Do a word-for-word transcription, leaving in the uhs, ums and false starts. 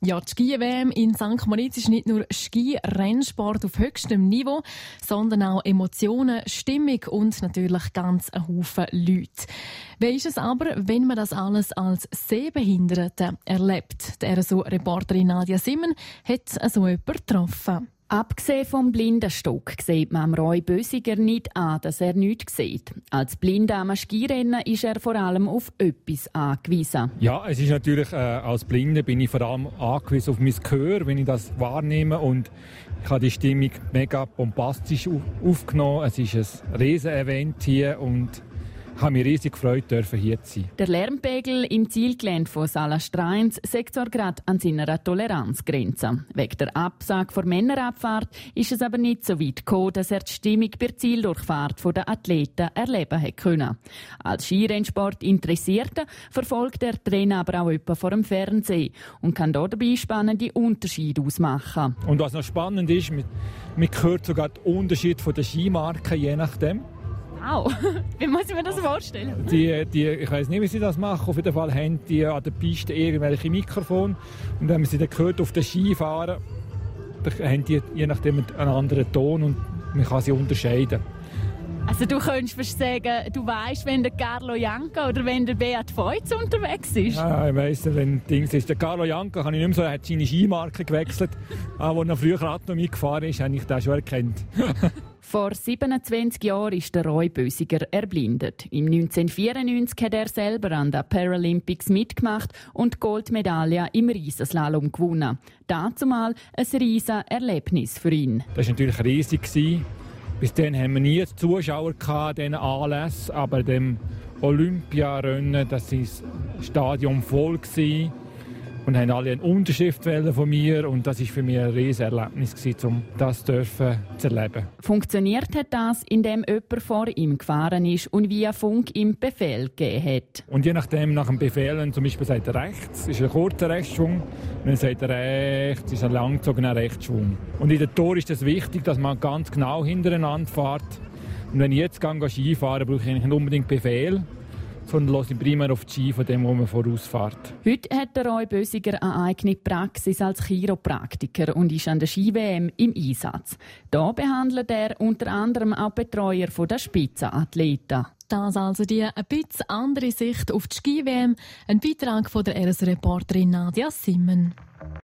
Ja, die Ski-W M in Sankt Moritz ist nicht nur Ski-Rennsport auf höchstem Niveau, sondern auch Emotionen, Stimmung und natürlich ganz ein Haufen Leute. Wie ist es aber, wenn man das alles als Sehbehinderte erlebt? Die R S O-Reporterin Nadia Simmen hat so jemanden getroffen. Abgesehen vom Blindenstock sieht man Roy Bösiger nicht an, dass er nichts sieht. Als Blinder am Skirennen ist er vor allem auf etwas angewiesen. Ja, es ist natürlich, äh, als Blinde bin ich vor allem angewiesen auf mein Gehör, wenn ich das wahrnehme. Und ich habe die Stimmung mega bombastisch aufgenommen. Es ist ein Riesen-Event hier und ich habe mich riesig gefreut, hier zu sein. Der Lärmpegel im Zielgelände von Salastrains sägt zwar gerade an seiner Toleranzgrenze. Wegen der Absage der Männerabfahrt ist es aber nicht so weit gekommen, dass er die Stimmung bei der Zieldurchfahrt der Athleten erleben konnte. Als Skirennsport Interessierter verfolgt er die Rennen aber auch etwa vor dem Fernsehen und kann dabei spannende Unterschiede ausmachen. Und was noch spannend ist, man hört sogar den Unterschied von der Skimarke je nachdem. Wow, wie muss ich mir das vorstellen? Die, die, ich weiss nicht, wie sie das machen. Auf jeden Fall haben die an der Piste irgendwelche Mikrofone. Und wenn man sie dann hört auf den Skifahren, dann haben die je nachdem einen anderen Ton und man kann sie unterscheiden. Also du könntest fast sagen, du weißt, wenn der Carlo Janka oder wenn der Beat Feutz unterwegs ist. Ja, ich weiss, wenn Dings ist. Der Carlo Janka kann ich nicht mehr so, er hat seine Skimarke gewechselt. Aber als er früher Rad noch mitgefahren ist, habe ich das schon erkannt. Vor siebenundzwanzig Jahren ist der Roy Bösiger erblindet. Im neunzehnhundertvierundneunzig hat er selber an den Paralympics mitgemacht und die Goldmedaille im Riesenslalom gewonnen. Dazumal ein riesen Erlebnis für ihn. Das war natürlich riesig. Bis dann haben wir nie Zuschauer an diesen Anlässen, aber dem Olympiarennen, das war das Stadion voll gewesen. Und haben alle eine Unterschrift von mir und das war für mich ein riesiges Erlebnis, um das zu erleben. Funktioniert hat das, indem jemand vor ihm gefahren ist und via Funk ihm Befehl gegeben hat. Und je nachdem, nach dem Befehl, wenn zum Beispiel sagt er rechts, ist ein kurzer Rechtsschwung, und dann sagt er rechts, ist ein langgezogener Rechtsschwung. Und in der Tour ist es wichtig, dass man ganz genau hintereinander fährt. Und wenn ich jetzt gehe Skifahren, brauche ich nicht unbedingt Befehl, sondern lasse ich primär auf die Ski von dem, wo man vorausfährt. Heute hat der Roy Bösiger eine eigene Praxis als Chiropraktiker und ist an der Ski-W M im Einsatz. Hier behandelt er unter anderem auch Betreuer der Spitzenathleten. Das also die ein bisschen andere Sicht auf die Ski-W M. Ein Beitrag von der R S O-Reporterin Nadia Simmen.